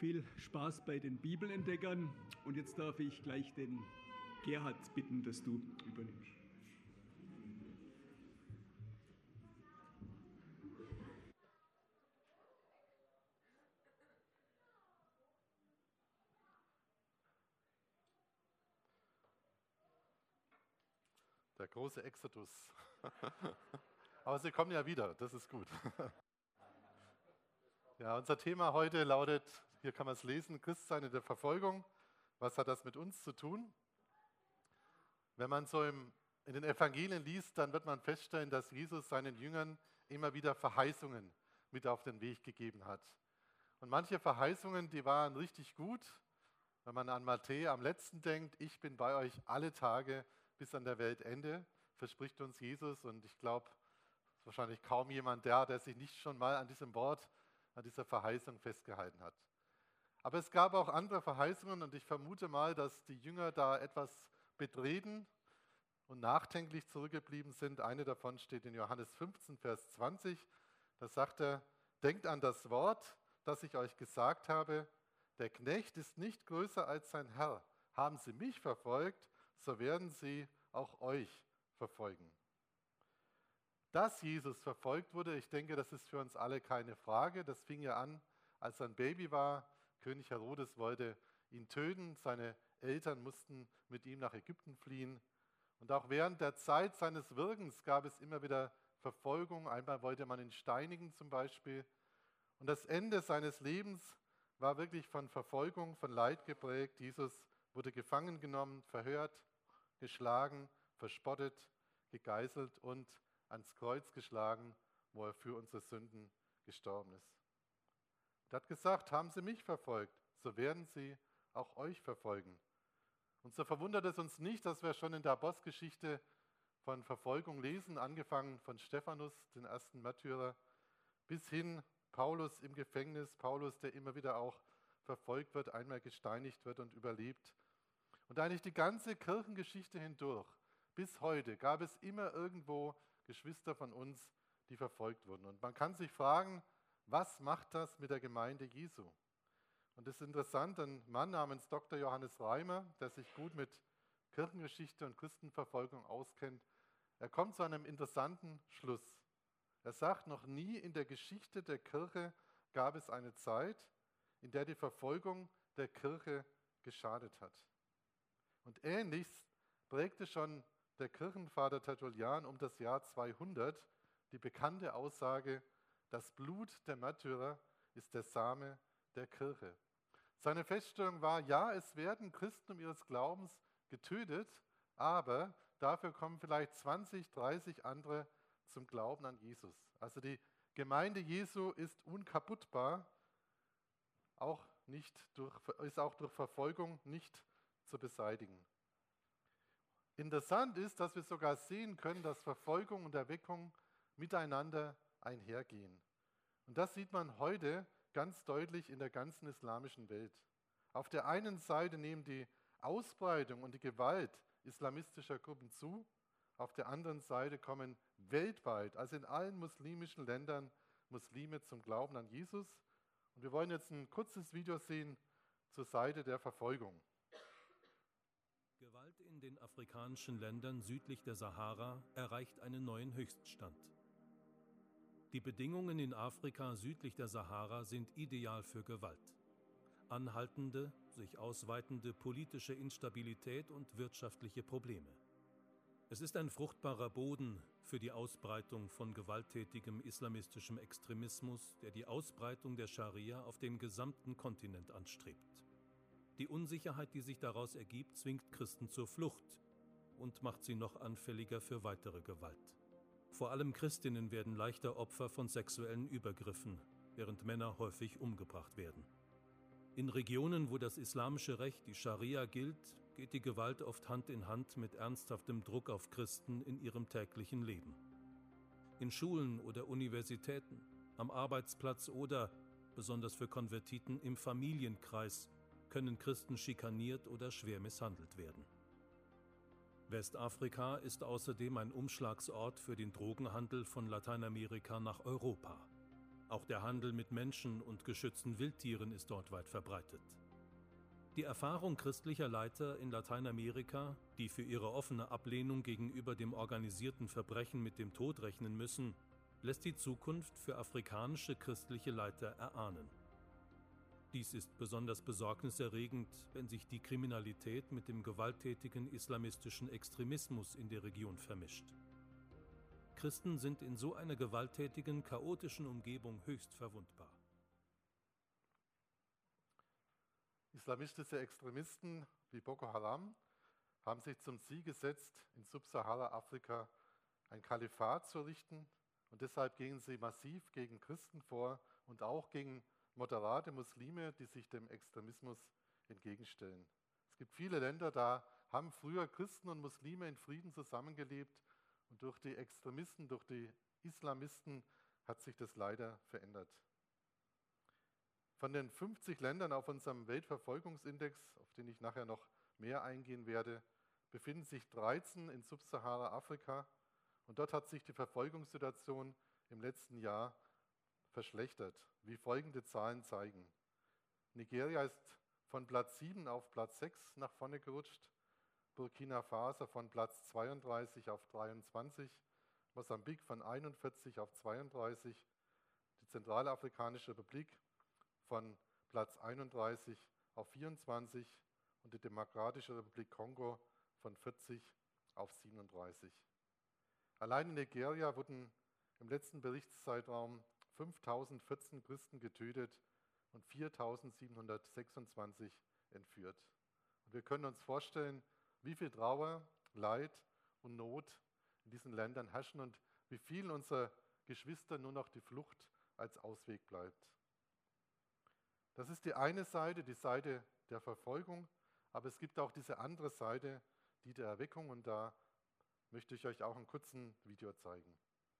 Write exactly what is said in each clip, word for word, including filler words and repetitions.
viel Spaß bei den Bibelentdeckern. Und jetzt darf ich gleich den Gerhard bitten, dass du übernimmst. Der große Exodus. Aber Sie kommen ja wieder, das ist gut. Ja, unser Thema heute lautet, hier kann man es lesen, Christsein in der Verfolgung. Was hat das mit uns zu tun? Wenn man so im, in den Evangelien liest, dann wird man feststellen, dass Jesus seinen Jüngern immer wieder Verheißungen mit auf den Weg gegeben hat. Und manche Verheißungen, die waren richtig gut. Wenn man an Matthäus am letzten denkt, ich bin bei euch alle Tage bis an der Weltende, verspricht uns Jesus. Und ich glaube, es ist wahrscheinlich kaum jemand da, der sich nicht schon mal an diesem Wort, an dieser Verheißung festgehalten hat. Aber es gab auch andere Verheißungen und ich vermute mal, dass die Jünger da etwas betreten und nachdenklich zurückgeblieben sind. Eine davon steht in Johannes fünfzehn, Vers zwanzig. Da sagt er, denkt an das Wort, das ich euch gesagt habe, der Knecht ist nicht größer als sein Herr. Haben sie mich verfolgt, so werden sie auch euch verfolgen. Dass Jesus verfolgt wurde, ich denke, das ist für uns alle keine Frage. Das fing ja an, als er ein Baby war. König Herodes wollte ihn töten. Seine Eltern mussten mit ihm nach Ägypten fliehen. Und auch während der Zeit seines Wirkens gab es immer wieder Verfolgung. Einmal wollte man ihn steinigen zum Beispiel. Und das Ende seines Lebens war wirklich von Verfolgung, von Leid geprägt. Jesus wurde gefangen genommen, verhört, geschlagen, verspottet, gegeißelt und ans Kreuz geschlagen, wo er für unsere Sünden gestorben ist. Er hat gesagt, haben sie mich verfolgt, so werden sie auch euch verfolgen. Und so verwundert es uns nicht, dass wir schon in der Apostelgeschichte von Verfolgung lesen, angefangen von Stephanus, den ersten Märtyrer, bis hin Paulus im Gefängnis, Paulus, der immer wieder auch verfolgt wird, einmal gesteinigt wird und überlebt. Und eigentlich die ganze Kirchengeschichte hindurch, bis heute, gab es immer irgendwo Geschwister von uns, die verfolgt wurden. Und man kann sich fragen, was macht das mit der Gemeinde Jesu? Und es ist interessant, ein Mann namens Doktor Johannes Reimer, der sich gut mit Kirchengeschichte und Christenverfolgung auskennt, er kommt zu einem interessanten Schluss. Er sagt, noch nie in der Geschichte der Kirche gab es eine Zeit, in der die Verfolgung der Kirche geschadet hat. Und ähnliches prägte schon der Kirchenvater Tertullian um das Jahr zweihundert die bekannte Aussage, das Blut der Märtyrer ist der Same der Kirche. Seine Feststellung war, ja, es werden Christen um ihres Glaubens getötet, aber dafür kommen vielleicht zwanzig, dreißig andere zum Glauben an Jesus. Also die Gemeinde Jesu ist unkaputtbar, auch nicht durch, ist auch durch Verfolgung nicht zu beseitigen. Interessant ist, dass wir sogar sehen können, dass Verfolgung und Erweckung miteinander einhergehen. Und das sieht man heute ganz deutlich in der ganzen islamischen Welt. Auf der einen Seite nehmen die Ausbreitung und die Gewalt islamistischer Gruppen zu, auf der anderen Seite kommen weltweit, also in allen muslimischen Ländern, Muslime zum Glauben an Jesus. Und wir wollen jetzt ein kurzes Video sehen zur Seite der Verfolgung. Gewalt in den afrikanischen Ländern südlich der Sahara erreicht einen neuen Höchststand. Die Bedingungen in Afrika südlich der Sahara sind ideal für Gewalt. Anhaltende, sich ausweitende politische Instabilität und wirtschaftliche Probleme. Es ist ein fruchtbarer Boden für die Ausbreitung von gewalttätigem islamistischem Extremismus, der die Ausbreitung der Scharia auf dem gesamten Kontinent anstrebt. Die Unsicherheit, die sich daraus ergibt, zwingt Christen zur Flucht und macht sie noch anfälliger für weitere Gewalt. Vor allem Christinnen werden leichter Opfer von sexuellen Übergriffen, während Männer häufig umgebracht werden. In Regionen, wo das islamische Recht, die Scharia, gilt, geht die Gewalt oft Hand in Hand mit ernsthaftem Druck auf Christen in ihrem täglichen Leben. In Schulen oder Universitäten, am Arbeitsplatz oder, besonders für Konvertiten, im Familienkreis können Christen schikaniert oder schwer misshandelt werden. Westafrika ist außerdem ein Umschlagsort für den Drogenhandel von Lateinamerika nach Europa. Auch der Handel mit Menschen und geschützten Wildtieren ist dort weit verbreitet. Die Erfahrung christlicher Leiter in Lateinamerika, die für ihre offene Ablehnung gegenüber dem organisierten Verbrechen mit dem Tod rechnen müssen, lässt die Zukunft für afrikanische christliche Leiter erahnen. Dies ist besonders besorgniserregend, wenn sich die Kriminalität mit dem gewalttätigen islamistischen Extremismus in der Region vermischt. Christen sind in so einer gewalttätigen, chaotischen Umgebung höchst verwundbar. Islamistische Extremisten wie Boko Haram haben sich zum Ziel gesetzt, in Subsahara-Afrika ein Kalifat zu errichten, und deshalb gehen sie massiv gegen Christen vor und auch gegen moderate Muslime, die sich dem Extremismus entgegenstellen. Es gibt viele Länder, da haben früher Christen und Muslime in Frieden zusammengelebt, und durch die Extremisten, durch die Islamisten hat sich das leider verändert. Von den fünfzig Ländern auf unserem Weltverfolgungsindex, auf den ich nachher noch mehr eingehen werde, befinden sich dreizehn in Subsahara-Afrika, und dort hat sich die Verfolgungssituation im letzten Jahr verschlechtert, wie folgende Zahlen zeigen. Nigeria ist von Platz sieben auf Platz sechs nach vorne gerutscht, Burkina Faso von Platz zweiunddreißig auf dreiundzwanzig, Mosambik von einundvierzig auf zweiunddreißig, die Zentralafrikanische Republik von Platz einunddreißig auf vierundzwanzig und die Demokratische Republik Kongo von vierzig auf siebenunddreißig. Allein in Nigeria wurden im letzten Berichtszeitraum fünftausendvierzehn Christen getötet und viertausendsiebenhundertsechsundzwanzig entführt. Und wir können uns vorstellen, wie viel Trauer, Leid und Not in diesen Ländern herrschen und wie vielen unserer Geschwister nur noch die Flucht als Ausweg bleibt. Das ist die eine Seite, die Seite der Verfolgung, aber es gibt auch diese andere Seite, die der Erweckung, und da möchte ich euch auch einen kurzen Video zeigen.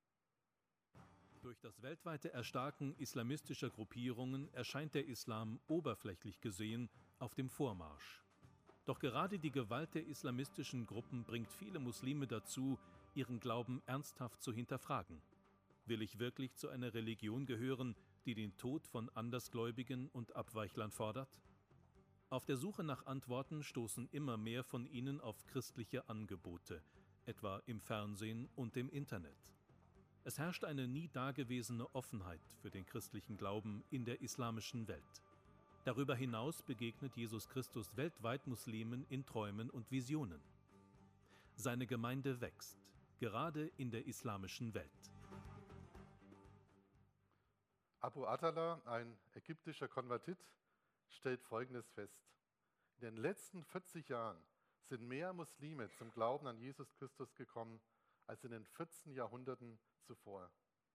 Durch das weltweite Erstarken islamistischer Gruppierungen erscheint der Islam oberflächlich gesehen auf dem Vormarsch. Doch gerade die Gewalt der islamistischen Gruppen bringt viele Muslime dazu, ihren Glauben ernsthaft zu hinterfragen. Will ich wirklich zu einer Religion gehören, die den Tod von Andersgläubigen und Abweichlern fordert? Auf der Suche nach Antworten stoßen immer mehr von ihnen auf christliche Angebote, etwa im Fernsehen und im Internet. Es herrscht eine nie dagewesene Offenheit für den christlichen Glauben in der islamischen Welt. Darüber hinaus begegnet Jesus Christus weltweit Muslimen in Träumen und Visionen. Seine Gemeinde wächst, gerade in der islamischen Welt. Abu Atala, ein ägyptischer Konvertit, stellt Folgendes fest. In den letzten vierzig Jahren sind mehr Muslime zum Glauben an Jesus Christus gekommen als in den vierzehn Jahrhunderten zuvor.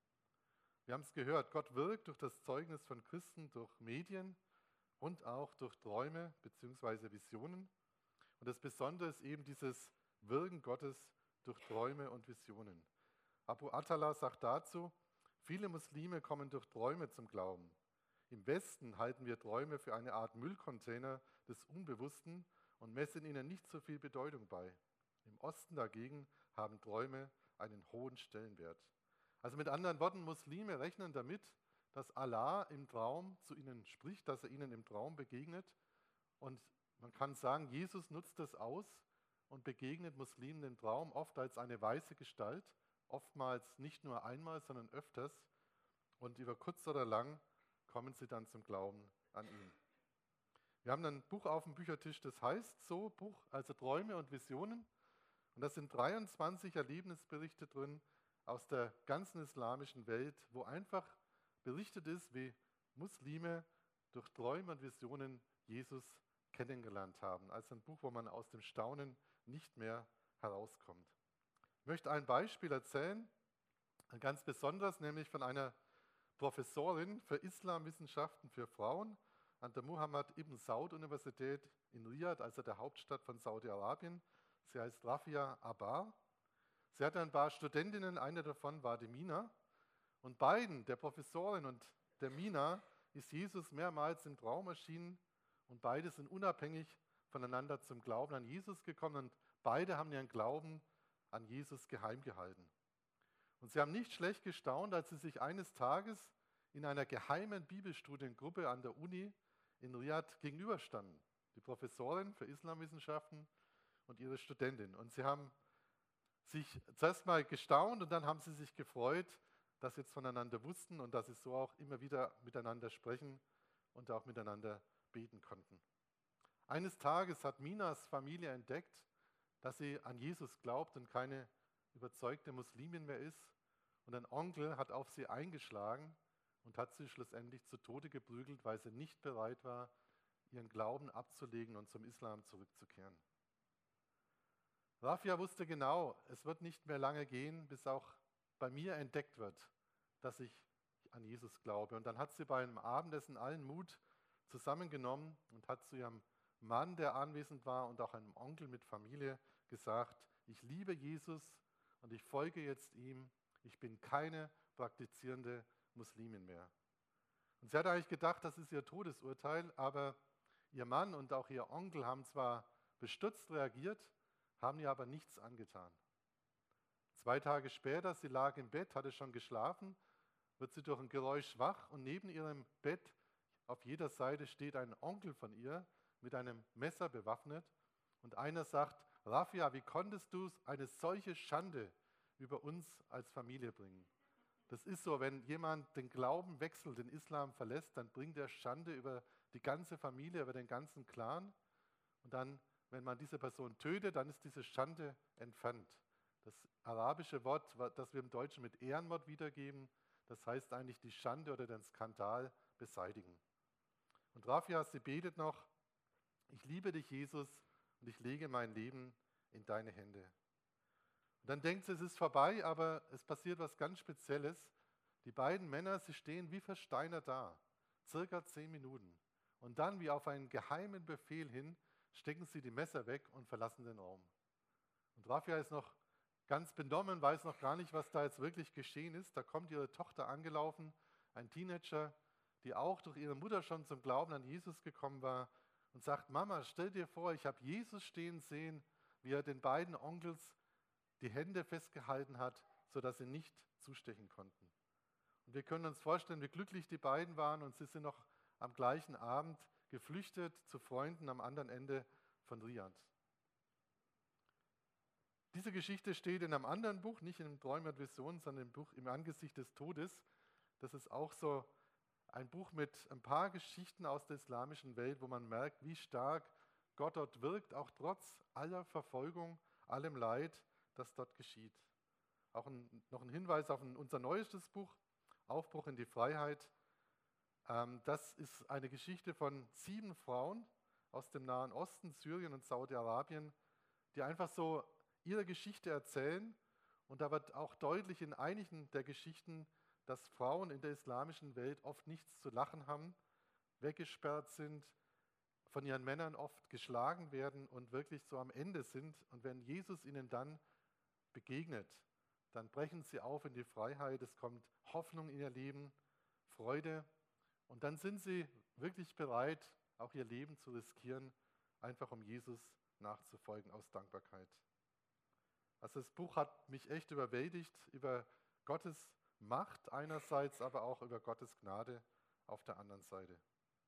Wir haben es gehört, Gott wirkt durch das Zeugnis von Christen, durch Medien und auch durch Träume bzw. Visionen. Und das Besondere ist eben dieses Wirken Gottes durch Träume und Visionen. Abu Atala sagt dazu, viele Muslime kommen durch Träume zum Glauben. Im Westen halten wir Träume für eine Art Müllcontainer des Unbewussten und messen ihnen nicht so viel Bedeutung bei. Im Osten dagegen haben Träume einen hohen Stellenwert. Also mit anderen Worten, Muslime rechnen damit, dass Allah im Traum zu ihnen spricht, dass er ihnen im Traum begegnet. Und man kann sagen, Jesus nutzt das aus und begegnet Muslimen im Traum oft als eine weiße Gestalt, oftmals nicht nur einmal, sondern öfters. Und über kurz oder lang kommen sie dann zum Glauben an ihn. Wir haben ein Buch auf dem Büchertisch, das heißt so, Buch, also Träume und Visionen. Und da sind dreiundzwanzig Erlebnisberichte drin aus der ganzen islamischen Welt, wo einfach berichtet ist, wie Muslime durch Träume und Visionen Jesus kennengelernt haben. Also ein Buch, wo man aus dem Staunen nicht mehr herauskommt. Ich möchte ein Beispiel erzählen, ein ganz besonderes, nämlich von einer Professorin für Islamwissenschaften für Frauen an der Muhammad ibn Saud Universität in Riyadh, also der Hauptstadt von Saudi-Arabien. Sie heißt Rafia Abbar. Sie hatte ein paar Studentinnen, eine davon war die Mina. Und beiden, der Professorin und der Mina, ist Jesus mehrmals im Traum erschienen und beide sind unabhängig voneinander zum Glauben an Jesus gekommen und beide haben ihren Glauben an Jesus geheim gehalten. Und sie haben nicht schlecht gestaunt, als sie sich eines Tages in einer geheimen Bibelstudiengruppe an der Uni in Riad gegenüberstanden. Die Professorin für Islamwissenschaften und ihre Studentin. Und sie haben sich zuerst mal gestaunt und dann haben sie sich gefreut, dass sie jetzt voneinander wussten und dass sie so auch immer wieder miteinander sprechen und auch miteinander beten konnten. Eines Tages hat Minas Familie entdeckt, dass sie an Jesus glaubt und keine überzeugte Muslimin mehr ist. Und ein Onkel hat auf sie eingeschlagen und hat sie schlussendlich zu Tode geprügelt, weil sie nicht bereit war, ihren Glauben abzulegen und zum Islam zurückzukehren. Rafia wusste genau, es wird nicht mehr lange gehen, bis auch bei mir entdeckt wird, dass ich an Jesus glaube. Und dann hat sie bei einem Abendessen allen Mut zusammengenommen und hat zu ihrem Mann, der anwesend war, und auch einem Onkel mit Familie gesagt: Ich liebe Jesus und ich folge jetzt ihm. Ich bin keine praktizierende Muslimin mehr. Und sie hat eigentlich gedacht, das ist ihr Todesurteil, aber ihr Mann und auch ihr Onkel haben zwar bestürzt reagiert, haben ihr aber nichts angetan. Zwei Tage später, sie lag im Bett, hatte schon geschlafen, wird sie durch ein Geräusch wach und neben ihrem Bett auf jeder Seite steht ein Onkel von ihr mit einem Messer bewaffnet und einer sagt: Rafia, wie konntest du eine solche Schande über uns als Familie bringen? Das ist so, wenn jemand den Glauben wechselt, den Islam verlässt, dann bringt er Schande über die ganze Familie, über den ganzen Clan. Und dann, wenn man diese Person tötet, dann ist diese Schande entfernt. Das arabische Wort, das wir im Deutschen mit Ehrenmord wiedergeben, das heißt eigentlich die Schande oder den Skandal beseitigen. Und Rafia, sie betet noch: Ich liebe dich, Jesus, und ich lege mein Leben in deine Hände. Und dann denkt sie, es ist vorbei, aber es passiert was ganz Spezielles. Die beiden Männer, sie stehen wie versteinert da, circa zehn Minuten. Und dann, wie auf einen geheimen Befehl hin, stecken sie die Messer weg und verlassen den Raum. Und Rafia ist noch ganz benommen, weiß noch gar nicht, was da jetzt wirklich geschehen ist. Da kommt ihre Tochter angelaufen, ein Teenager, die auch durch ihre Mutter schon zum Glauben an Jesus gekommen war und sagt: Mama, stell dir vor, ich habe Jesus stehen sehen, wie er den beiden Onkels die Hände festgehalten hat, sodass sie nicht zustechen konnten. Und wir können uns vorstellen, wie glücklich die beiden waren, und sie sind noch am gleichen Abend geflüchtet zu Freunden am anderen Ende von Riad. Diese Geschichte steht in einem anderen Buch, nicht in dem Träume und Visionen, sondern im Buch Im Angesicht des Todes. Das ist auch so ein Buch mit ein paar Geschichten aus der islamischen Welt, wo man merkt, wie stark Gott dort wirkt, auch trotz aller Verfolgung, allem Leid, das dort geschieht. Auch ein, noch ein Hinweis auf ein, unser neuestes Buch, Aufbruch in die Freiheit. Ähm, das ist eine Geschichte von sieben Frauen aus dem Nahen Osten, Syrien und Saudi-Arabien, die einfach so ihre Geschichte erzählen. Und da wird auch deutlich in einigen der Geschichten, dass Frauen in der islamischen Welt oft nichts zu lachen haben, weggesperrt sind, von ihren Männern oft geschlagen werden und wirklich so am Ende sind. Und wenn Jesus ihnen dann begegnet, dann brechen sie auf in die Freiheit, es kommt Hoffnung in ihr Leben, Freude, und dann sind sie wirklich bereit, auch ihr Leben zu riskieren, einfach um Jesus nachzufolgen aus Dankbarkeit. Also das Buch hat mich echt überwältigt über Gottes Macht einerseits, aber auch über Gottes Gnade auf der anderen Seite.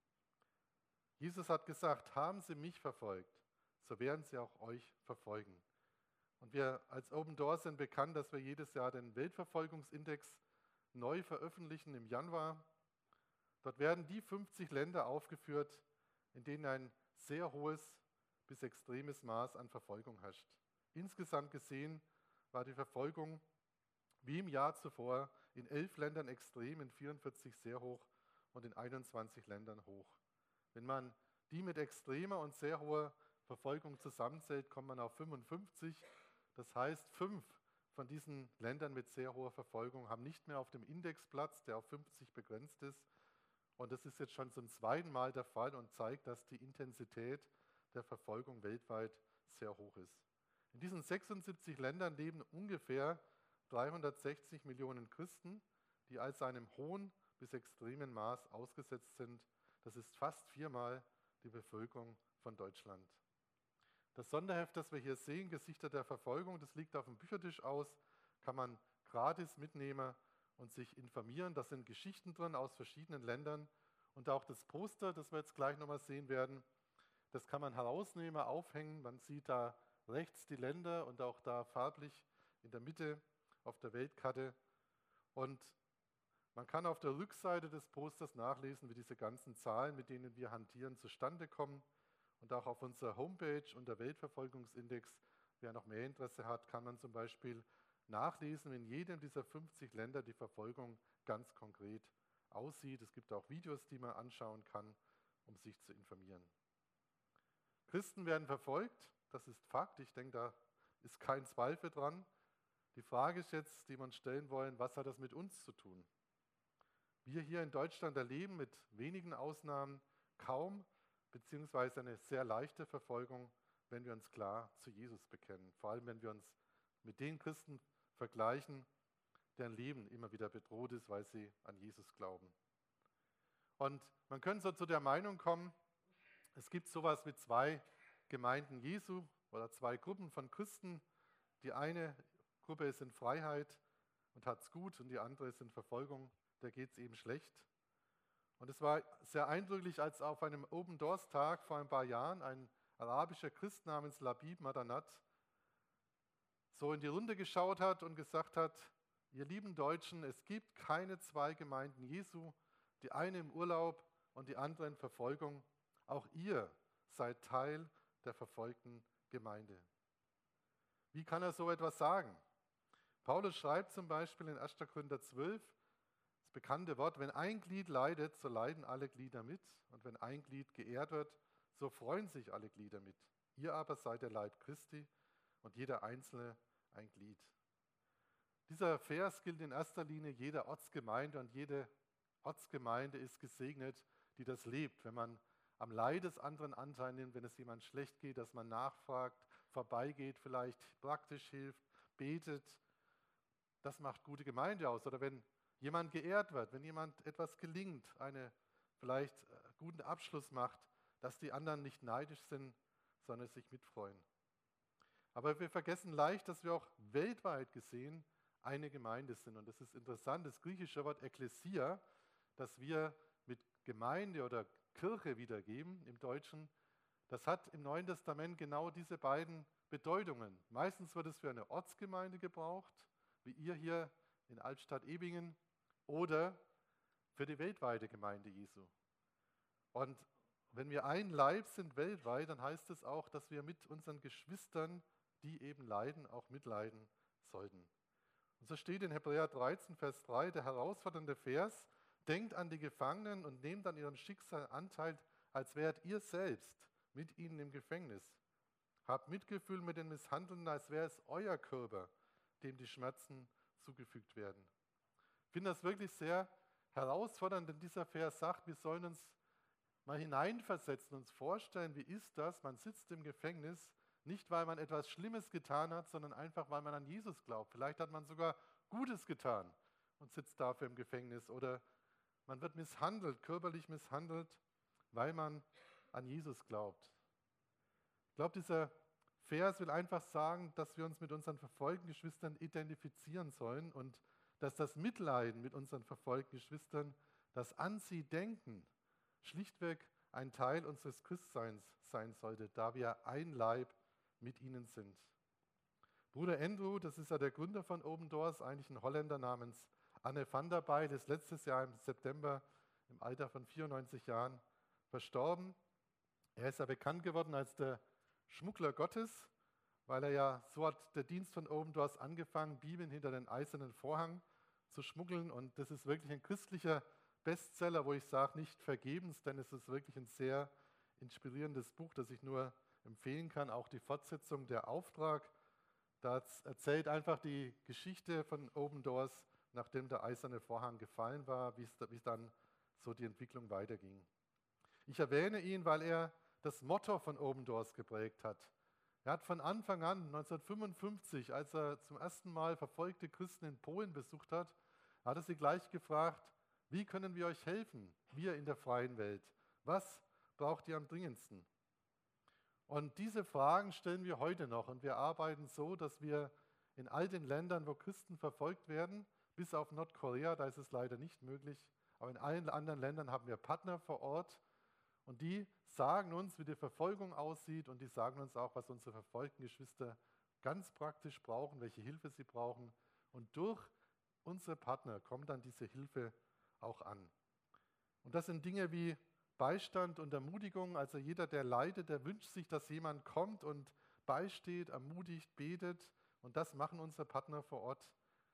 Jesus hat gesagt: Haben Sie mich verfolgt, so werden Sie auch euch verfolgen. Und wir als Open Doors sind bekannt, dass wir jedes Jahr den Weltverfolgungsindex neu veröffentlichen im Januar. Dort werden die fünfzig Länder aufgeführt, in denen ein sehr hohes bis extremes Maß an Verfolgung herrscht. Insgesamt gesehen war die Verfolgung wie im Jahr zuvor in elf Ländern extrem, in vierundvierzig sehr hoch und in einundzwanzig Ländern hoch. Wenn man die mit extremer und sehr hoher Verfolgung zusammenzählt, kommt man auf fünfundfünfzig. Das heißt, fünf von diesen Ländern mit sehr hoher Verfolgung haben nicht mehr auf dem Index Platz, der auf fünfzig begrenzt ist. Und das ist jetzt schon zum zweiten Mal der Fall und zeigt, dass die Intensität der Verfolgung weltweit sehr hoch ist. In diesen sechsundsiebzig Ländern leben ungefähr dreihundertsechzig Millionen Christen, die also einem hohen bis extremen Maß ausgesetzt sind. Das ist fast viermal die Bevölkerung von Deutschland. Das Sonderheft, das wir hier sehen, Gesichter der Verfolgung, das liegt auf dem Büchertisch aus, kann man gratis mitnehmen und sich informieren. Da sind Geschichten drin aus verschiedenen Ländern und auch das Poster, das wir jetzt gleich nochmal sehen werden, das kann man herausnehmen, aufhängen. Man sieht da rechts die Länder und auch da farblich in der Mitte auf der Weltkarte. Und man kann auf der Rückseite des Posters nachlesen, wie diese ganzen Zahlen, mit denen wir hantieren, zustande kommen. Und auch auf unserer Homepage unter Weltverfolgungsindex, wer noch mehr Interesse hat, kann man zum Beispiel nachlesen, in jedem dieser fünfzig Länder die Verfolgung ganz konkret aussieht. Es gibt auch Videos, die man anschauen kann, um sich zu informieren. Christen werden verfolgt, das ist Fakt. Ich denke, da ist kein Zweifel dran. Die Frage ist jetzt, die wir uns stellen wollen, was hat das mit uns zu tun? Wir hier in Deutschland erleben mit wenigen Ausnahmen kaum beziehungsweise eine sehr leichte Verfolgung, wenn wir uns klar zu Jesus bekennen. Vor allem, wenn wir uns mit den Christen vergleichen, deren Leben immer wieder bedroht ist, weil sie an Jesus glauben. Und man könnte so zu der Meinung kommen, es gibt sowas wie zwei Gemeinden Jesu oder zwei Gruppen von Christen. Die eine Gruppe ist in Freiheit und hat es gut und die andere ist in Verfolgung, der geht es eben schlecht. Und es war sehr eindrücklich, als auf einem Open Doors Tag vor ein paar Jahren ein arabischer Christ namens Labib Madanat so in die Runde geschaut hat und gesagt hat, ihr lieben Deutschen, es gibt keine zwei Gemeinden Jesu, die eine im Urlaub und die andere in Verfolgung. Auch ihr seid Teil der verfolgten Gemeinde. Wie kann er so etwas sagen? Paulus schreibt zum Beispiel in erster Korinther zwölf, das bekannte Wort, wenn ein Glied leidet, so leiden alle Glieder mit. Und wenn ein Glied geehrt wird, so freuen sich alle Glieder mit. Ihr aber seid der Leib Christi und jeder Einzelne ein Glied. Dieser Vers gilt in erster Linie jeder Ortsgemeinde und jede Ortsgemeinde ist gesegnet, die das lebt. Wenn man am Leid des anderen Anteil nimmt, wenn es jemand schlecht geht, dass man nachfragt, vorbeigeht, vielleicht praktisch hilft, betet, das macht gute Gemeinde aus. Oder wenn jemand geehrt wird, wenn jemand etwas gelingt, einen vielleicht guten Abschluss macht, dass die anderen nicht neidisch sind, sondern sich mitfreuen. Aber wir vergessen leicht, dass wir auch weltweit gesehen eine Gemeinde sind. Und das ist interessant, das griechische Wort Ekklesia, das wir mit Gemeinde oder Kirche wiedergeben im Deutschen, das hat im Neuen Testament genau diese beiden Bedeutungen. Meistens wird es für eine Ortsgemeinde gebraucht, wie ihr hier in Altstadt-Ebingen, oder für die weltweite Gemeinde Jesu. Und wenn wir ein Leib sind weltweit, dann heißt es auch, dass wir mit unseren Geschwistern, die eben leiden, auch mitleiden sollten. Und so steht in Hebräer dreizehn, Vers drei, der herausfordernde Vers, denkt an die Gefangenen und nehmt an ihrem Schicksal Anteil, als wärt ihr selbst mit ihnen im Gefängnis. Habt Mitgefühl mit den Misshandelnden, als wäre es euer Körper, dem die Schmerzen zugefügt werden. Ich finde das wirklich sehr herausfordernd, denn dieser Vers sagt, wir sollen uns mal hineinversetzen, uns vorstellen, wie ist das? Man sitzt im Gefängnis, nicht weil man etwas Schlimmes getan hat, sondern einfach, weil man an Jesus glaubt. Vielleicht hat man sogar Gutes getan und sitzt dafür im Gefängnis. Oder man wird misshandelt, körperlich misshandelt, weil man an Jesus glaubt. Ich glaube, dieser Vers will einfach sagen, dass wir uns mit unseren verfolgten Geschwistern identifizieren sollen und dass das Mitleiden mit unseren verfolgten Geschwistern, das an sie denken, schlichtweg ein Teil unseres Christseins sein sollte, da wir ein Leib mit ihnen sind. Bruder Andrew, das ist ja der Gründer von Open Doors, eigentlich ein Holländer namens Anne van der Bijl, ist letztes Jahr im September im Alter von vierundneunzig Jahren verstorben. Er ist ja bekannt geworden als der Schmuggler Gottes, weil er ja, so hat der Dienst von Open Doors angefangen, Bibeln hinter den eisernen Vorhang zu schmuggeln. Und das ist wirklich ein christlicher Bestseller, wo ich sage, nicht vergebens, denn es ist wirklich ein sehr inspirierendes Buch, das ich nur empfehlen kann. Auch die Fortsetzung, der Auftrag, da erzählt einfach die Geschichte von Open Doors, nachdem der eiserne Vorhang gefallen war, wie es, wie es dann so die Entwicklung weiterging. Ich erwähne ihn, weil er das Motto von Open Doors geprägt hat. Er hat von Anfang an, neunzehnhundertfünfundfünfzig, als er zum ersten Mal verfolgte Christen in Polen besucht hat, hat er sie gleich gefragt, wie können wir euch helfen, wir in der freien Welt? Was braucht ihr am dringendsten? Und diese Fragen stellen wir heute noch und wir arbeiten so, dass wir in all den Ländern, wo Christen verfolgt werden, Bis auf Nordkorea, da ist es leider nicht möglich. Aber in allen anderen Ländern haben wir Partner vor Ort und die sagen uns, wie die Verfolgung aussieht und die sagen uns auch, was unsere verfolgten Geschwister ganz praktisch brauchen, welche Hilfe sie brauchen. Und durch unsere Partner kommt dann diese Hilfe auch an. Und das sind Dinge wie Beistand und Ermutigung. Also jeder, der leidet, der wünscht sich, dass jemand kommt und beisteht, ermutigt, betet. Und das machen unsere Partner vor Ort.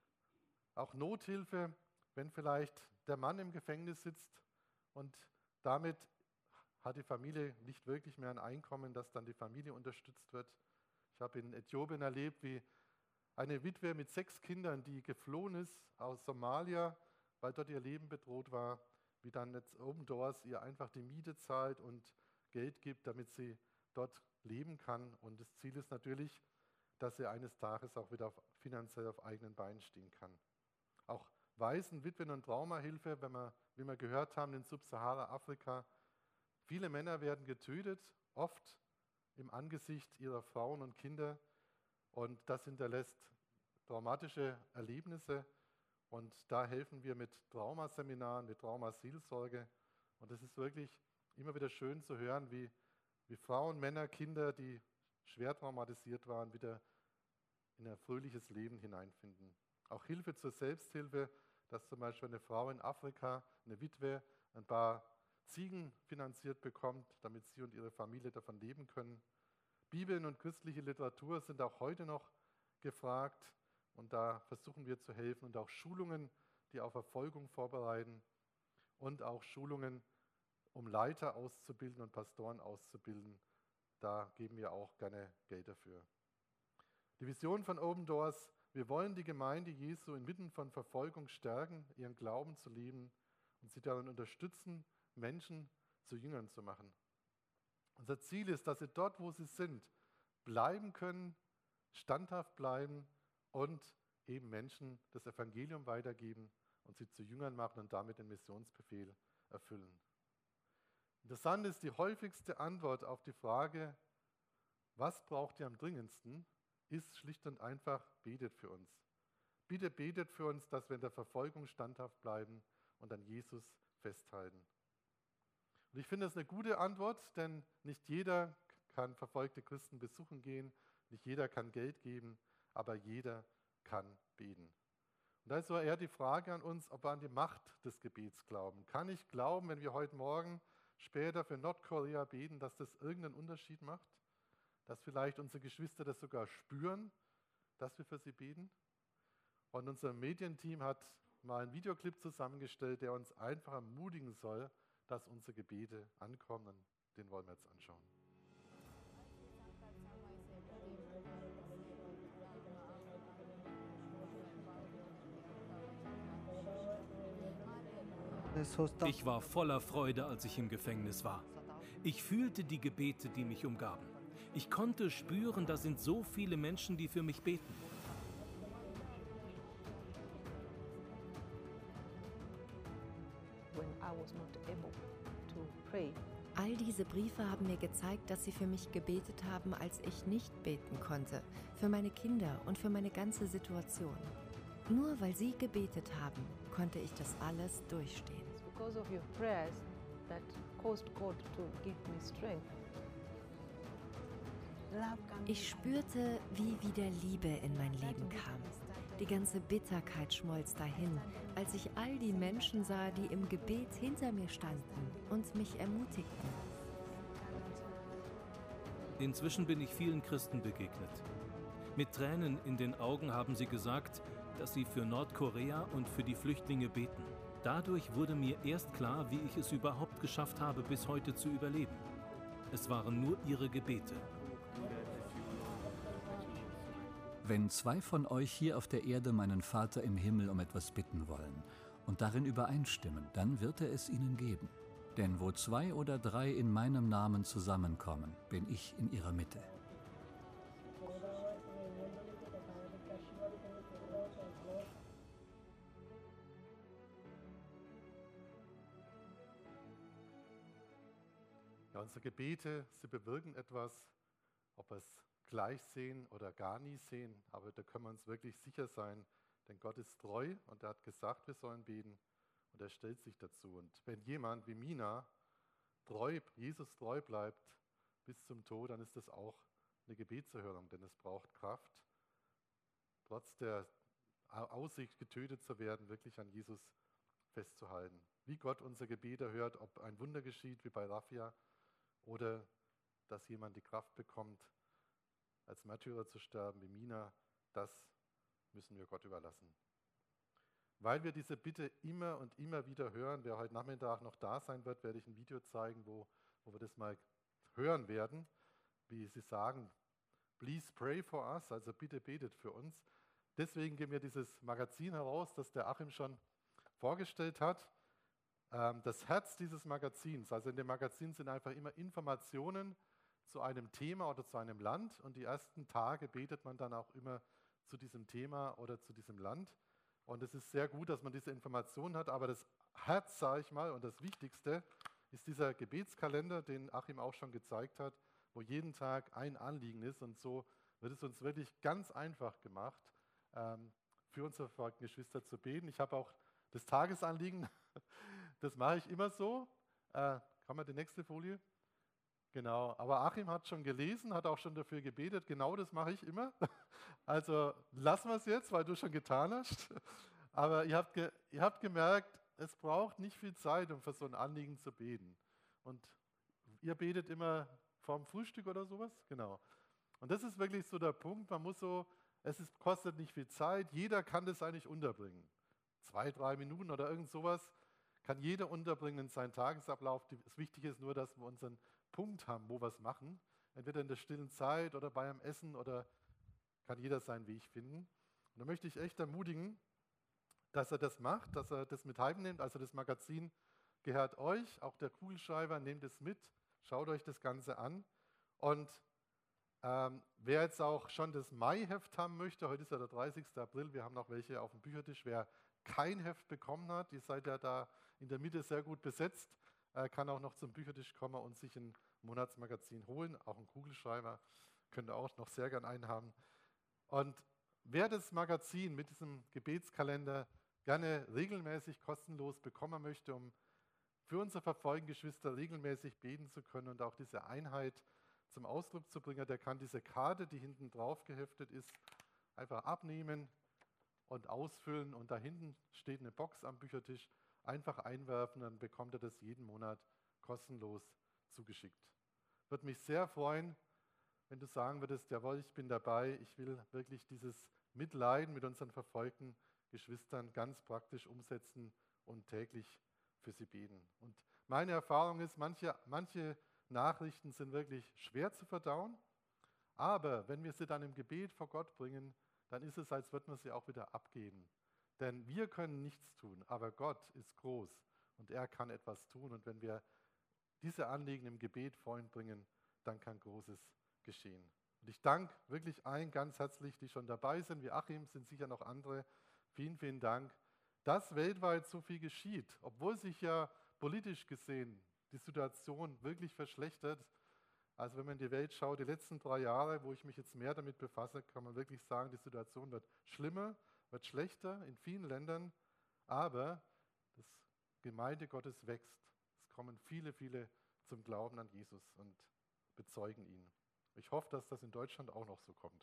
Auch Nothilfe, wenn vielleicht der Mann im Gefängnis sitzt und damit hat die Familie nicht wirklich mehr ein Einkommen, dass dann die Familie unterstützt wird. Ich habe in Äthiopien erlebt, wie eine Witwe mit sechs Kindern, die geflohen ist aus Somalia, weil dort ihr Leben bedroht war, wie dann jetzt Open Doors ihr einfach die Miete zahlt und Geld gibt, damit sie dort leben kann. Und das Ziel ist natürlich, dass sie eines Tages auch wieder auf, finanziell auf eigenen Beinen stehen kann. Auch Waisen, Witwen und Traumahilfe, wenn wir, wie wir gehört haben, in Subsahara-Afrika. Viele Männer werden getötet, oft im Angesicht ihrer Frauen und Kinder. Und das hinterlässt traumatische Erlebnisse. Und da helfen wir mit Traumaseminaren, mit Traumaseelsorge. Und es ist wirklich immer wieder schön zu hören, wie, wie Frauen, Männer, Kinder, die schwer traumatisiert waren, wieder in ein fröhliches Leben hineinfinden. Auch Hilfe zur Selbsthilfe, dass zum Beispiel eine Frau in Afrika, eine Witwe, ein paar Ziegen finanziert bekommt, damit sie und ihre Familie davon leben können. Bibeln und christliche Literatur sind auch heute noch gefragt und da versuchen wir zu helfen und auch Schulungen, die auf Verfolgung vorbereiten und auch Schulungen, um Leiter auszubilden und Pastoren auszubilden. Da geben wir auch gerne Geld dafür. Die Vision von Open Doors: Wir wollen die Gemeinde Jesu inmitten von Verfolgung stärken, ihren Glauben zu leben und sie darin unterstützen, Menschen zu Jüngern zu machen. Unser Ziel ist, dass sie dort, wo sie sind, bleiben können, standhaft bleiben und eben Menschen das Evangelium weitergeben und sie zu Jüngern machen und damit den Missionsbefehl erfüllen. Interessant ist, die häufigste Antwort auf die Frage, was braucht ihr am dringendsten, ist schlicht und einfach: betet für uns. Bitte betet für uns, dass wir in der Verfolgung standhaft bleiben und an Jesus festhalten. Und ich finde das eine gute Antwort, denn nicht jeder kann verfolgte Christen besuchen gehen, nicht jeder kann Geld geben, aber jeder kann beten. Und da ist so eher die Frage an uns, ob wir an die Macht des Gebets glauben. Kann ich glauben, wenn wir heute Morgen später für Nordkorea beten, dass das irgendeinen Unterschied macht? Dass vielleicht unsere Geschwister das sogar spüren, dass wir für sie beten? Und unser Medienteam hat mal einen Videoclip zusammengestellt, der uns einfach ermutigen soll, dass unsere Gebete ankommen. Und den wollen wir jetzt anschauen. Ich war voller Freude, als ich im Gefängnis war. Ich fühlte die Gebete, die mich umgaben. Ich konnte spüren, da sind so viele Menschen, die für mich beten. All diese Briefe haben mir gezeigt, dass sie für mich gebetet haben, als ich nicht beten konnte, für meine Kinder und für meine ganze Situation. Nur weil sie gebetet haben, konnte ich das alles durchstehen. Because of your prayers that caused God to give me strength. Ich spürte, wie wieder Liebe in mein Leben kam. Die ganze Bitterkeit schmolz dahin, als ich all die Menschen sah, die im Gebet hinter mir standen und mich ermutigten. Inzwischen bin ich vielen Christen begegnet. Mit Tränen in den Augen haben sie gesagt, dass sie für Nordkorea und für die Flüchtlinge beten. Dadurch wurde mir erst klar, wie ich es überhaupt geschafft habe, bis heute zu überleben. Es waren nur ihre Gebete. Wenn zwei von euch hier auf der Erde meinen Vater im Himmel um etwas bitten wollen und darin übereinstimmen, dann wird er es ihnen geben. Denn wo zwei oder drei in meinem Namen zusammenkommen, bin ich in ihrer Mitte. Ja, unsere Gebete, sie bewirken etwas, ob wir es gleich sehen oder gar nie sehen, aber da können wir uns wirklich sicher sein, Denn Gott ist treu und er hat gesagt, wir sollen beten und er stellt sich dazu. Und wenn jemand wie Mina treu, Jesus treu bleibt bis zum Tod, dann ist das auch eine Gebetserhörung, denn es braucht Kraft, trotz der Aussicht, getötet zu werden, wirklich an Jesus festzuhalten. Wie Gott unser Gebet erhört, ob ein Wunder geschieht, wie bei Raffia, oder dass jemand die Kraft bekommt, als Märtyrer zu sterben, wie Mina, das müssen wir Gott überlassen. Weil wir diese Bitte immer und immer wieder hören, wer heute Nachmittag noch da sein wird, werde ich ein Video zeigen, wo, wo wir das mal hören werden, wie sie sagen, please pray for us, also bitte betet für uns. Deswegen geben wir dieses Magazin heraus, das der Achim schon vorgestellt hat. Das Herz dieses Magazins, also in dem Magazin sind einfach immer Informationen zu einem Thema oder zu einem Land und die ersten Tage betet man dann auch immer zu diesem Thema oder zu diesem Land. Und es ist sehr gut, dass man diese Informationen hat, aber das Herz, sage ich mal, und das Wichtigste ist dieser Gebetskalender, den Achim auch schon gezeigt hat, wo jeden Tag ein Anliegen ist und so wird es uns wirklich ganz einfach gemacht, für unsere verfolgten Geschwister zu beten. Ich habe auch das Tagesanliegen, das mache ich immer so. Äh, kann man die nächste Folie? Genau, aber Achim hat schon gelesen, hat auch schon dafür gebetet. Genau das mache ich immer. Also lassen wir es jetzt, weil du schon getan hast. Aber ihr habt, ge ihr habt gemerkt, es braucht nicht viel Zeit, um für so ein Anliegen zu beten. Und ihr betet immer vorm Frühstück oder sowas? Genau. Und das ist wirklich so der Punkt, man muss so, es ist, kostet nicht viel Zeit, jeder kann das eigentlich unterbringen. Zwei, drei Minuten oder irgend sowas kann jeder unterbringen in seinen Tagesablauf. Das Wichtige ist nur, dass wir unseren Punkt haben, wo wir es machen. Entweder in der stillen Zeit oder beim Essen oder kann jeder seinen Weg finden. Und da möchte ich echt ermutigen, dass er das macht, dass er das mit heimnimmt. Also das Magazin gehört euch, auch der Kugelschreiber, nehmt es mit, schaut euch das Ganze an. Und ähm, wer jetzt auch schon das Mai-Heft haben möchte, heute ist ja der dreißigster April, wir haben noch welche auf dem Büchertisch, wer kein Heft bekommen hat, ihr seid ja da in der Mitte sehr gut besetzt, äh, kann auch noch zum Büchertisch kommen und sich ein Monatsmagazin holen, auch einen Kugelschreiber, könnt ihr auch noch sehr gern einen haben. Und wer das Magazin mit diesem Gebetskalender gerne regelmäßig kostenlos bekommen möchte, um für unsere verfolgten Geschwister regelmäßig beten zu können und auch diese Einheit zum Ausdruck zu bringen, der kann diese Karte, die hinten drauf geheftet ist, einfach abnehmen und ausfüllen. Und da hinten steht eine Box am Büchertisch, einfach einwerfen, dann bekommt er das jeden Monat kostenlos zugeschickt. Würde mich sehr freuen, wenn du sagen würdest, jawohl, ich bin dabei, ich will wirklich dieses Mitleiden mit unseren verfolgten Geschwistern ganz praktisch umsetzen und täglich für sie beten. Und meine Erfahrung ist, manche, manche Nachrichten sind wirklich schwer zu verdauen, aber wenn wir sie dann im Gebet vor Gott bringen, dann ist es, als würden wir sie auch wieder abgeben. Denn wir können nichts tun, aber Gott ist groß und er kann etwas tun. Und wenn wir diese Anliegen im Gebet vor ihn bringen, dann kann Großes geschehen. Und ich danke wirklich allen ganz herzlich, die schon dabei sind, wie Achim, sind sicher noch andere. Vielen, vielen Dank, dass weltweit so viel geschieht, obwohl sich ja politisch gesehen die Situation wirklich verschlechtert. Also wenn man in die Welt schaut, die letzten drei Jahre, wo ich mich jetzt mehr damit befasse, kann man wirklich sagen, die Situation wird schlimmer, wird schlechter in vielen Ländern, aber das Gemeinde Gottes wächst. Es kommen viele, viele zum Glauben an Jesus und bezeugen ihn. Ich hoffe, dass das in Deutschland auch noch so kommt.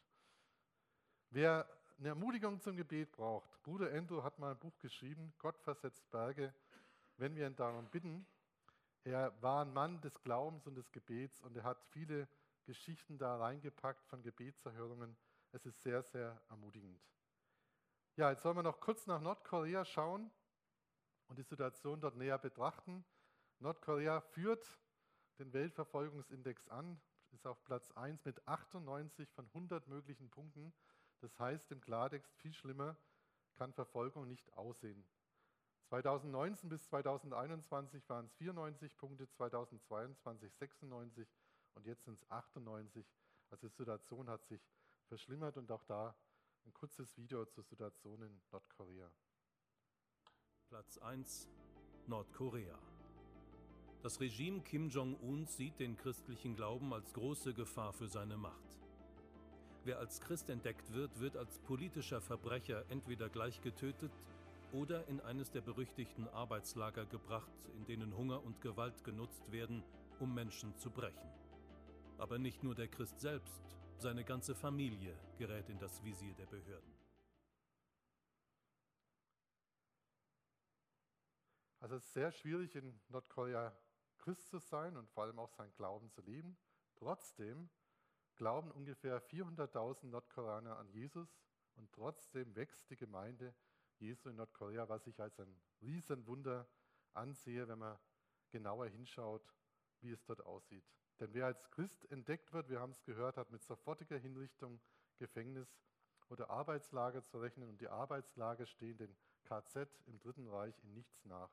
Wer eine Ermutigung zum Gebet braucht, Bruder Endo hat mal ein Buch geschrieben, Gott versetzt Berge, wenn wir ihn darum bitten. Er war ein Mann des Glaubens und des Gebets und er hat viele Geschichten da reingepackt von Gebetserhörungen. Es ist sehr, sehr ermutigend. Ja, jetzt sollen wir noch kurz nach Nordkorea schauen und die Situation dort näher betrachten. Nordkorea führt den Weltverfolgungsindex an, ist auf Platz eins mit achtundneunzig von hundert möglichen Punkten. Das heißt im Klartext, viel schlimmer kann Verfolgung nicht aussehen. zweitausendneunzehn bis zweitausendeinundzwanzig waren es vierundneunzig Punkte, zweitausendzweiundzwanzig sechsundneunzig und jetzt sind es achtundneunzig. Also die Situation hat sich verschlimmert und auch da ein kurzes Video zur Situation in Nordkorea. Platz eins, Nordkorea. Das Regime Kim Jong-un sieht den christlichen Glauben als große Gefahr für seine Macht. Wer als Christ entdeckt wird, wird als politischer Verbrecher entweder gleich getötet oder in eines der berüchtigten Arbeitslager gebracht, in denen Hunger und Gewalt genutzt werden, um Menschen zu brechen. Aber nicht nur der Christ selbst, seine ganze Familie gerät in das Visier der Behörden. Also es ist sehr schwierig, in Nordkorea Christ zu sein und vor allem auch seinen Glauben zu leben. Trotzdem glauben ungefähr vierhunderttausend Nordkoreaner an Jesus und trotzdem wächst die Gemeinde Jesu in Nordkorea, was ich als ein Riesenwunder ansehe, wenn man genauer hinschaut, wie es dort aussieht. Denn wer als Christ entdeckt wird, wir haben es gehört, hat mit sofortiger Hinrichtung, Gefängnis oder Arbeitslager zu rechnen und die Arbeitslager stehen den K Z im Dritten Reich in nichts nach.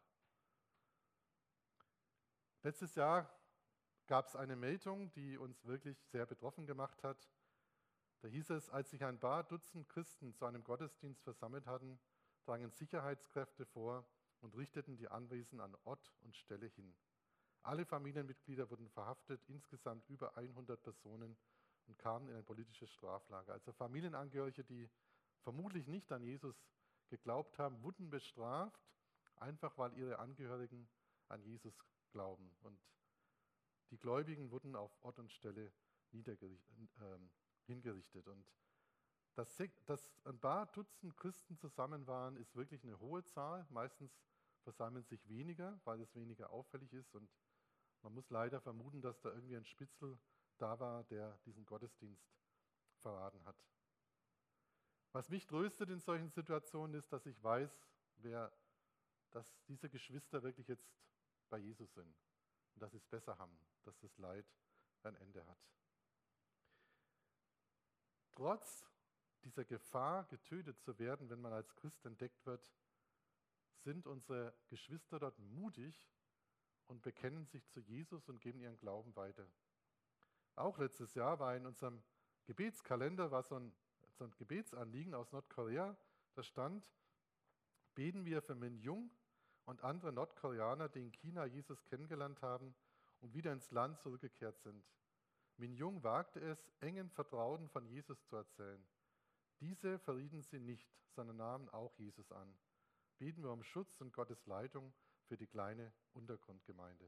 Letztes Jahr gab es eine Meldung, die uns wirklich sehr betroffen gemacht hat. Da hieß es, als sich ein paar Dutzend Christen zu einem Gottesdienst versammelt hatten, drangen Sicherheitskräfte vor und richteten die Anwesenden an Ort und Stelle hin. Alle Familienmitglieder wurden verhaftet, insgesamt über hundert Personen und kamen in ein politisches Straflager. Also Familienangehörige, die vermutlich nicht an Jesus geglaubt haben, wurden bestraft, einfach weil ihre Angehörigen an Jesus glauben. Und die Gläubigen wurden auf Ort und Stelle äh, hingerichtet. Und dass, dass ein paar Dutzend Christen zusammen waren, ist wirklich eine hohe Zahl. Meistens versammeln sich weniger, weil es weniger auffällig ist. Und man muss leider vermuten, dass da irgendwie ein Spitzel da war, der diesen Gottesdienst verraten hat. Was mich tröstet in solchen Situationen ist, dass ich weiß, wer, dass diese Geschwister wirklich jetzt bei Jesus sind und dass sie es besser haben, dass das Leid ein Ende hat. Trotz dieser Gefahr, getötet zu werden, wenn man als Christ entdeckt wird, sind unsere Geschwister dort mutig und bekennen sich zu Jesus und geben ihren Glauben weiter. Auch letztes Jahr war in unserem Gebetskalender war so ein, so ein Gebetsanliegen aus Nordkorea, da stand, beten wir für Min Jung und andere Nordkoreaner, die in China Jesus kennengelernt haben und wieder ins Land zurückgekehrt sind. Min Jung wagte es, engen Vertrauten von Jesus zu erzählen. Diese verrieten sie nicht, sondern nahmen auch Jesus an. Beten wir um Schutz und Gottes Leitung für die kleine Untergrundgemeinde.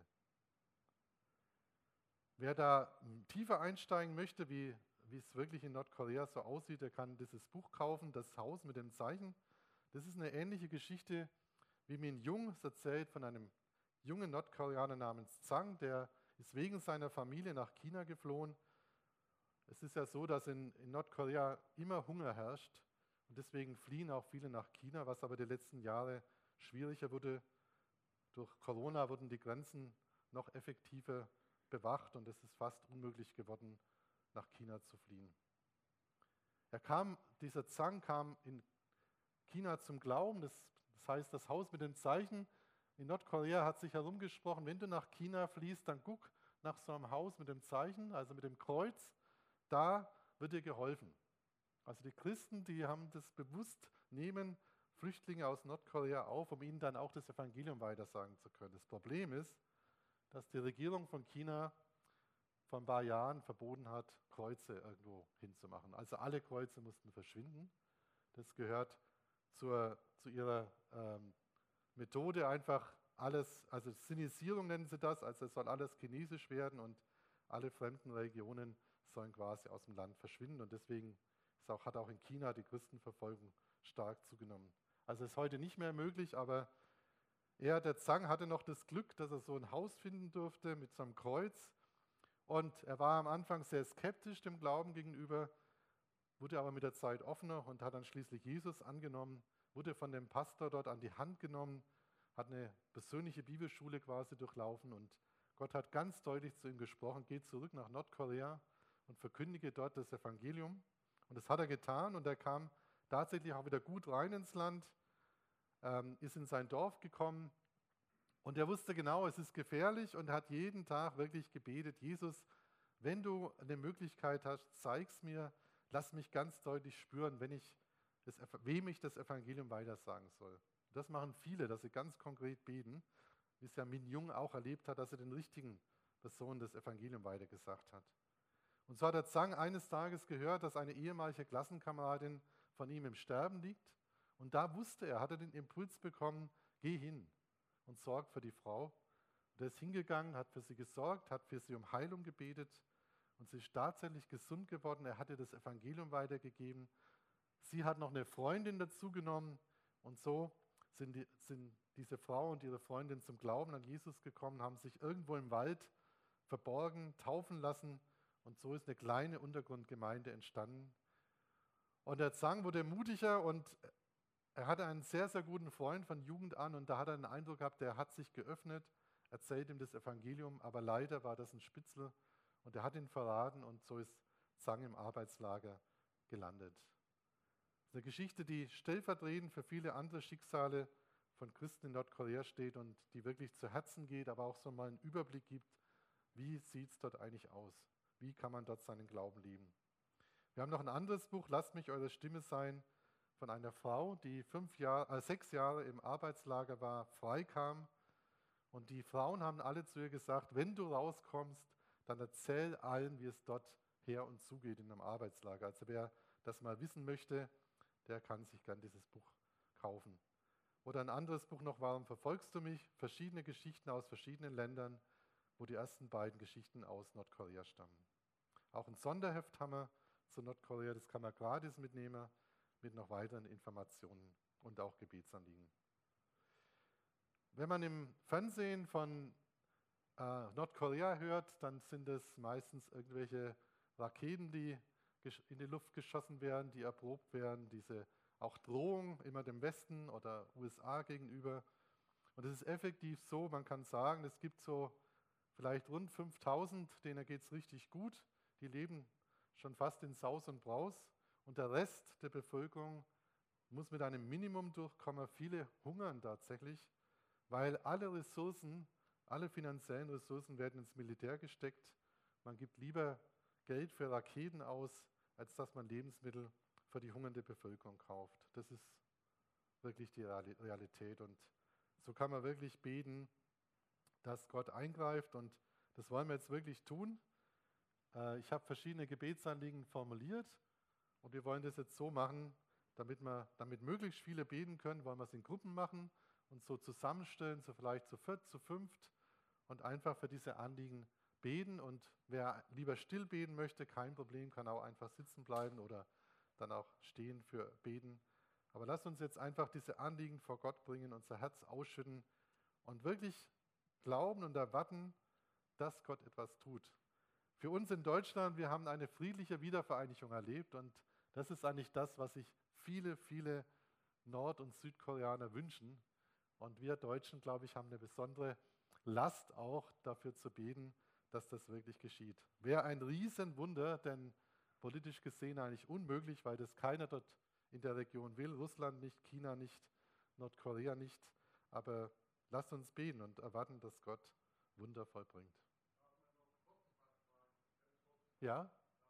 Wer da tiefer einsteigen möchte, wie, wie es wirklich in Nordkorea so aussieht, der kann dieses Buch kaufen, Das Haus mit dem Zeichen. Das ist eine ähnliche Geschichte, wie Min Jung es erzählt von einem jungen Nordkoreaner namens Zhang, der ist wegen seiner Familie nach China geflohen. Es ist ja so, dass in, in Nordkorea immer Hunger herrscht und deswegen fliehen auch viele nach China, was aber die letzten Jahre schwieriger wurde. Durch Corona wurden die Grenzen noch effektiver bewacht und es ist fast unmöglich geworden, nach China zu fliehen. Er kam, dieser Zhang kam in China zum Glauben, das, das heißt das Haus mit dem Zeichen. In Nordkorea hat sich herumgesprochen, wenn du nach China fliehst, dann guck nach so einem Haus mit dem Zeichen, also mit dem Kreuz, da wird dir geholfen. Also die Christen, die haben das bewusst, nehmen Flüchtlinge aus Nordkorea auf, um ihnen dann auch das Evangelium weitersagen zu können. Das Problem ist, dass die Regierung von China vor ein paar Jahren verboten hat, Kreuze irgendwo hinzumachen. Also alle Kreuze mussten verschwinden. Das gehört zur, zu ihrer ähm, Methode, einfach alles, also Sinisierung nennen sie das, also es soll alles chinesisch werden und alle fremden Religionen sollen quasi aus dem Land verschwinden. Und deswegen ist auch, hat auch in China die Christenverfolgung stark zugenommen. Also ist heute nicht mehr möglich, aber er, der Zhang, hatte noch das Glück, dass er so ein Haus finden durfte mit so einem Kreuz. Und er war am Anfang sehr skeptisch dem Glauben gegenüber, wurde aber mit der Zeit offener und hat dann schließlich Jesus angenommen, wurde von dem Pastor dort an die Hand genommen, hat eine persönliche Bibelschule quasi durchlaufen und Gott hat ganz deutlich zu ihm gesprochen, geh zurück nach Nordkorea und verkündige dort das Evangelium. Und das hat er getan und er kam tatsächlich auch wieder gut rein ins Land, ähm, ist in sein Dorf gekommen und er wusste genau, es ist gefährlich und hat jeden Tag wirklich gebetet, Jesus, wenn du eine Möglichkeit hast, zeig's mir, lass mich ganz deutlich spüren, wenn ich das, wem ich das Evangelium weitersagen soll. Das machen viele, dass sie ganz konkret beten, wie es ja Min Jung auch erlebt hat, dass er den richtigen Personen das Evangelium weitergesagt hat. Und so hat der Zhang eines Tages gehört, dass eine ehemalige Klassenkameradin von ihm im Sterben liegt. Und da wusste er, hatte den Impuls bekommen, geh hin und sorg für die Frau. Und er ist hingegangen, hat für sie gesorgt, hat für sie um Heilung gebetet und sie ist tatsächlich gesund geworden. Er hat ihr das Evangelium weitergegeben. Sie hat noch eine Freundin dazu genommen und so sind, die, sind diese Frau und ihre Freundin zum Glauben an Jesus gekommen, haben sich irgendwo im Wald verborgen, taufen lassen und so ist eine kleine Untergrundgemeinde entstanden. Und der Zhang wurde mutiger und er hatte einen sehr, sehr guten Freund von Jugend an und da hat er den Eindruck gehabt, der hat sich geöffnet, erzählt ihm das Evangelium, aber leider war das ein Spitzel und er hat ihn verraten und so ist Zhang im Arbeitslager gelandet. Das ist eine Geschichte, die stellvertretend für viele andere Schicksale von Christen in Nordkorea steht und die wirklich zu Herzen geht, aber auch so mal einen Überblick gibt, wie sieht es dort eigentlich aus? Wie kann man dort seinen Glauben leben? Wir haben noch ein anderes Buch, Lasst mich eure Stimme sein, von einer Frau, die fünf Jahre, äh, sechs Jahre im Arbeitslager war, freikam. Und die Frauen haben alle zu ihr gesagt, wenn du rauskommst, dann erzähl allen, wie es dort her und zugeht in einem Arbeitslager. Also wer das mal wissen möchte, der kann sich gern dieses Buch kaufen. Oder ein anderes Buch noch, Warum verfolgst du mich? Verschiedene Geschichten aus verschiedenen Ländern, wo die ersten beiden Geschichten aus Nordkorea stammen. Auch ein Sonderheft haben wir zu Nordkorea, das kann man gratis mitnehmen, mit noch weiteren Informationen und auch Gebetsanliegen. Wenn man im Fernsehen von äh, Nordkorea hört, dann sind es meistens irgendwelche Raketen, die in die Luft geschossen werden, die erprobt werden, diese auch Drohung immer dem Westen oder U S A gegenüber. Und es ist effektiv so, man kann sagen, es gibt so vielleicht rund fünftausend, denen geht es richtig gut, die leben schon fast in Saus und Braus und der Rest der Bevölkerung muss mit einem Minimum durchkommen. Viele hungern tatsächlich, weil alle Ressourcen, alle finanziellen Ressourcen werden ins Militär gesteckt. Man gibt lieber Geld für Raketen aus, als dass man Lebensmittel für die hungernde Bevölkerung kauft. Das ist wirklich die Realität und so kann man wirklich beten, dass Gott eingreift und das wollen wir jetzt wirklich tun. Ich habe verschiedene Gebetsanliegen formuliert und wir wollen das jetzt so machen, damit, wir, damit möglichst viele beten können, wollen wir es in Gruppen machen und so zusammenstellen, so vielleicht zu viert, zu fünft und einfach für diese Anliegen beten. Und wer lieber still beten möchte, kein Problem, kann auch einfach sitzen bleiben oder dann auch stehen für beten. Aber lasst uns jetzt einfach diese Anliegen vor Gott bringen, unser Herz ausschütten und wirklich glauben und erwarten, dass Gott etwas tut. Für uns in Deutschland, wir haben eine friedliche Wiedervereinigung erlebt und das ist eigentlich das, was sich viele, viele Nord- und Südkoreaner wünschen. Und wir Deutschen, glaube ich, haben eine besondere Last auch dafür zu beten, dass das wirklich geschieht. Wäre ein Riesenwunder, denn politisch gesehen eigentlich unmöglich, weil das keiner dort in der Region will. Russland nicht, China nicht, Nordkorea nicht. Aber lasst uns beten und erwarten, dass Gott Wunder vollbringt. Ja?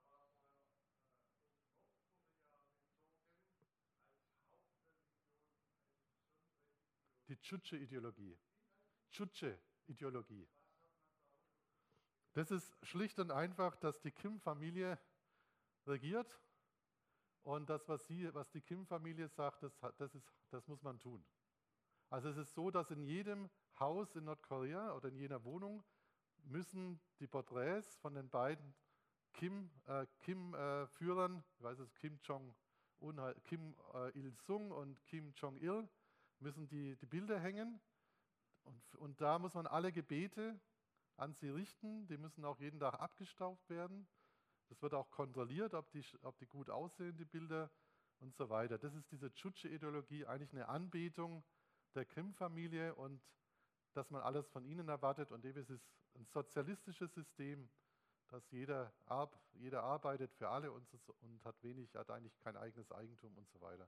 Die Chuche-Ideologie. Chuche-Ideologie. Das ist schlicht und einfach, dass die Kim-Familie regiert und das, was, sie, was die Kim-Familie sagt, das, das, ist, das muss man tun. Also es ist so, dass in jedem Haus in Nordkorea oder in jeder Wohnung müssen die Porträts von den beiden Kim, äh, Kim-Führern, äh, ich weiß es, Kim Jong-un, Kim äh, Il-sung und Kim Jong-il, müssen die, die Bilder hängen und, und da muss man alle Gebete an sie richten, die müssen auch jeden Tag abgestaubt werden. Das wird auch kontrolliert, ob die, ob die gut aussehen, die Bilder und so weiter. Das ist diese Chuche-Ideologie, eigentlich eine Anbetung der Kim-Familie und dass man alles von ihnen erwartet. Und es ist ein sozialistisches System, dass jeder, arb, jeder arbeitet für alle und, und hat wenig, hat eigentlich kein eigenes Eigentum und so weiter.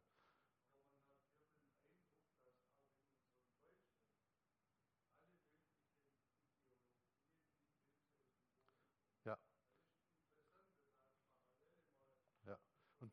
Ja. Ja. Und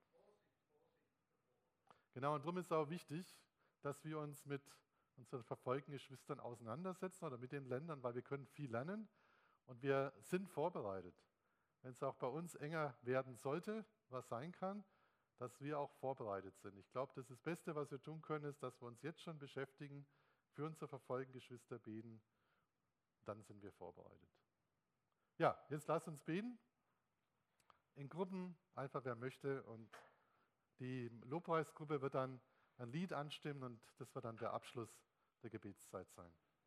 genau, und darum ist es auch wichtig, dass wir uns mit unseren verfolgten Geschwistern auseinandersetzen oder mit den Ländern, weil wir können viel lernen und wir sind vorbereitet. wenn es auch bei uns enger werden sollte, was sein kann, dass wir auch vorbereitet sind. Ich glaube, das, das Beste, was wir tun können, ist, dass wir uns jetzt schon beschäftigen, für unsere verfolgten Geschwister beten, dann sind wir vorbereitet. Ja, jetzt lasst uns beten. In Gruppen, einfach wer möchte. Und die Lobpreisgruppe wird dann ein Lied anstimmen und das wird dann der Abschluss der Gebetszeit sein.